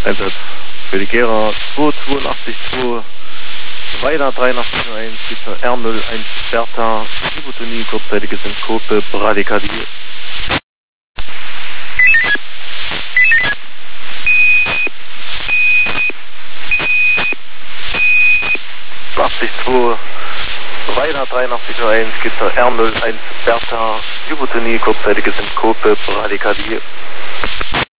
Einsatz für die Gera 282-2, weiter 8301, Pizza R01 Bertha, Hypotonie, kurzzeitige Synkope, Bradykardie. 82, weiter 8301, Pizza R01 Bertha, Hypotonie, kurzzeitige Synkope, Bradykardie.